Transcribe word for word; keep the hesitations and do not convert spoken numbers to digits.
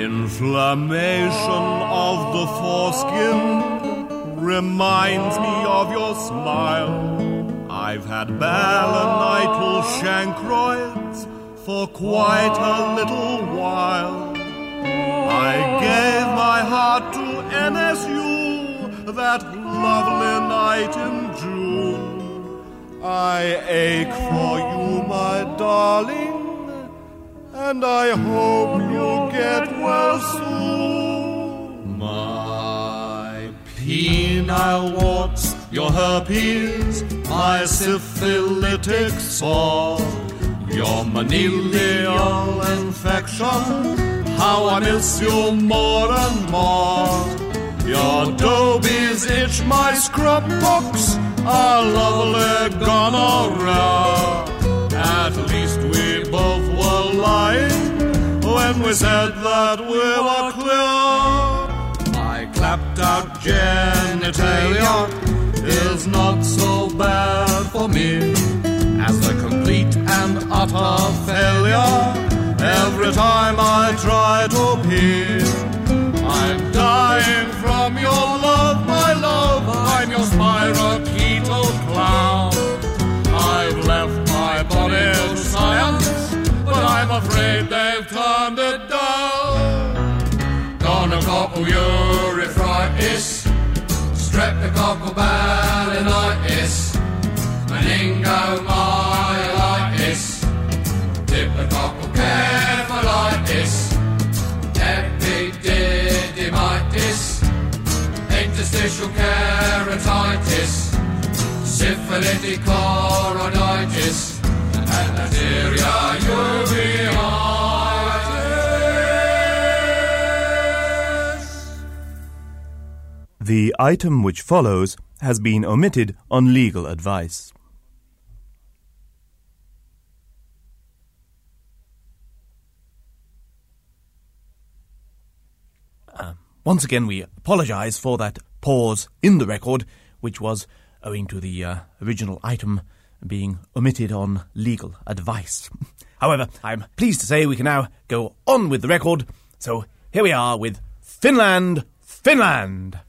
Inflammation of the foreskin reminds me of your smile. I've had balanital chancroids for quite a little while. I gave my heart to N S U that lovely night in June. I ache for you, my darling, and I hope you get well soon. My penile warts, your herpes, my syphilitic sore, your manilial infection, how I miss you more and more. Your dobies itch, my scrub box, our lovely gonorrhea. At least we both were lying when we said that we were clear. My clapped out genitalia is not so bad for me as the complete and utter failure every time I try to pee. I'm dying from your love, my love. I'm your spirochetal clown. I've left my body to science, but I'm afraid they've turned it down. Gonococcal urethritis, streptococcal balanitis, meningomyelitis, diplococcal cephalitis, epididymitis, interstitial keratitis, syphilitic choroiditis, and bacteria uveitis. The item which follows has been omitted on legal advice. Uh, once again, we apologise for that pause in the record, which was owing to the uh, original item being omitted on legal advice. However, I'm pleased to say we can now go on with the record, so here we are with Finland, Finland!